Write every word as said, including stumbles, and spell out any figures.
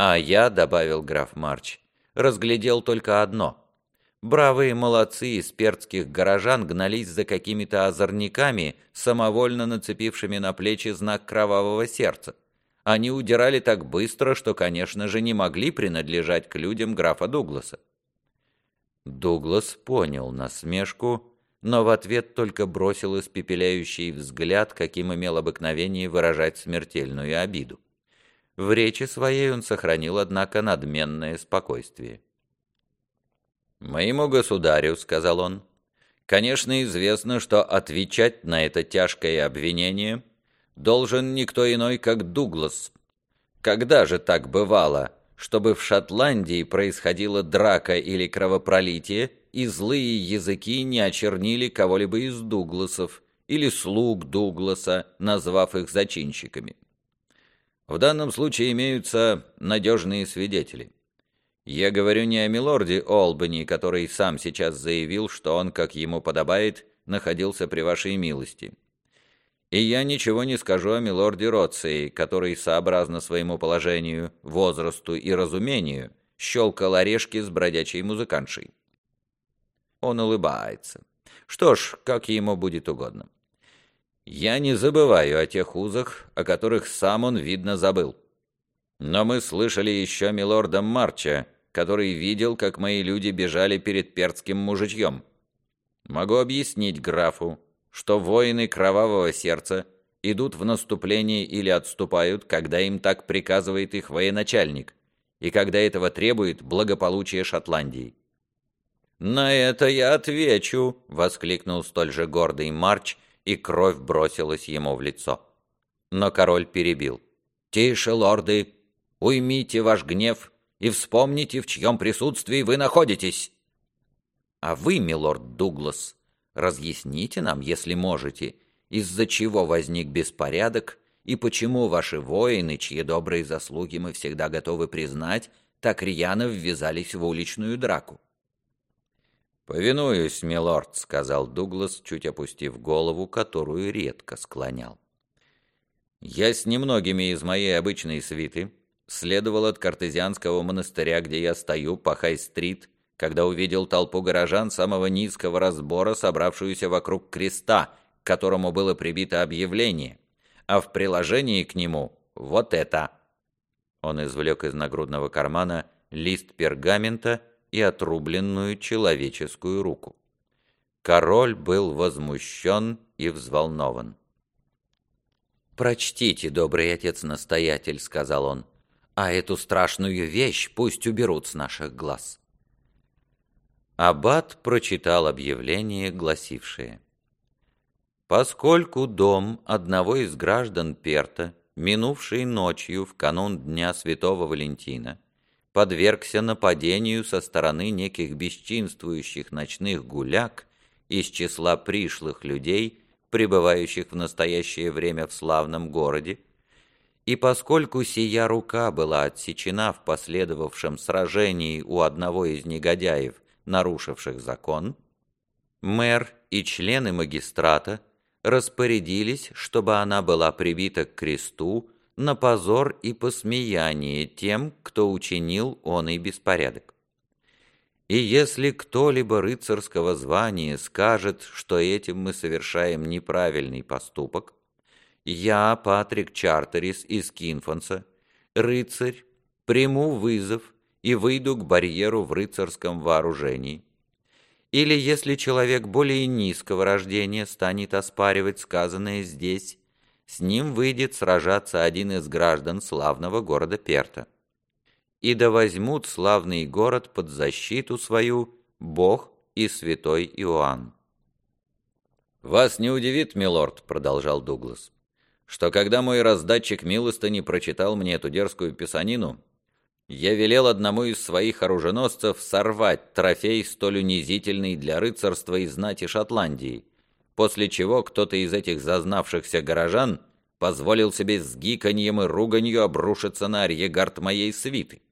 А я, — добавил граф Марч, — разглядел только одно. Бравые молодцы из перцких горожан гнались за какими-то озорниками, самовольно нацепившими на плечи знак кровавого сердца. Они удирали так быстро, что, конечно же, не могли принадлежать к людям графа Дугласа. Дуглас понял насмешку, но в ответ только бросил испепеляющий взгляд, каким имел обыкновение выражать смертельную обиду. В речи своей он сохранил, однако, надменное спокойствие. «Моему государю, — сказал он, — конечно, известно, что отвечать на это тяжкое обвинение должен никто иной, как Дуглас. Когда же так бывало, чтобы в Шотландии происходила драка или кровопролитие, и злые языки не очернили кого-либо из Дугласов или слуг Дугласа, назвав их зачинщиками? В данном случае имеются надежные свидетели. Я говорю не о милорде Олбани, который сам сейчас заявил, что он, как ему подобает, находился при вашей милости. И я ничего не скажу о милорде Роции, который, сообразно своему положению, возрасту и разумению, щелкал орешки с бродячей музыкантшей. Он улыбается. Что ж, как ему будет угодно. Я не забываю о тех узах, о которых сам он, видно, забыл. Но мы слышали еще милорда Марча, который видел, как мои люди бежали перед перцким мужичьем. Могу объяснить графу, что воины кровавого сердца идут в наступление или отступают, когда им так приказывает их военачальник, и когда этого требует благополучие Шотландии. «На это я отвечу!» — воскликнул столь же гордый Марч, и кровь бросилась ему в лицо. Но король перебил. «Тише, лорды! Уймите ваш гнев и вспомните, в чьем присутствии вы находитесь!» «А вы, милорд Дуглас, разъясните нам, если можете, из-за чего возник беспорядок и почему ваши воины, чьи добрые заслуги мы всегда готовы признать, так рьяно ввязались в уличную драку». «Повинуюсь, милорд», — сказал Дуглас, чуть опустив голову, которую редко склонял. «Я с немногими из моей обычной свиты следовал от картезианского монастыря, где я стою, по Хай-стрит, когда увидел толпу горожан самого низкого разбора, собравшуюся вокруг креста, к которому было прибито объявление, а в приложении к нему вот это». Он извлек из нагрудного кармана лист пергамента и отрубленную человеческую руку. Король был возмущен и взволнован. «Прочтите, добрый отец-настоятель», — сказал он, — «а эту страшную вещь пусть уберут с наших глаз». Аббат прочитал объявление, гласившее: «Поскольку дом одного из граждан Перта, минувшей ночью в канун Дня Святого Валентина, подвергся нападению со стороны неких бесчинствующих ночных гуляк из числа пришлых людей, пребывающих в настоящее время в славном городе, и поскольку сия рука была отсечена в последовавшем сражении у одного из негодяев, нарушивших закон, мэр и члены магистрата распорядились, чтобы она была прибита к кресту на позор и посмеяние тем, кто учинил он и беспорядок. И если кто-либо рыцарского звания скажет, что этим мы совершаем неправильный поступок, я, Патрик Чартерис из Кинфанса, рыцарь, приму вызов и выйду к барьеру в рыцарском вооружении. Или если человек более низкого рождения станет оспаривать сказанное здесь, с ним выйдет сражаться один из граждан славного города Перта. И да возьмут славный город под защиту свою Бог и святой Иоанн». «Вас не удивит, милорд, — продолжал Дуглас, — что когда мой раздатчик милостыни прочитал мне эту дерзкую писанину, я велел одному из своих оруженосцев сорвать трофей, столь унизительный для рыцарства и знати Шотландии, после чего кто-то из этих зазнавшихся горожан позволил себе с гиканьем и руганью обрушиться на арьегард моей свиты.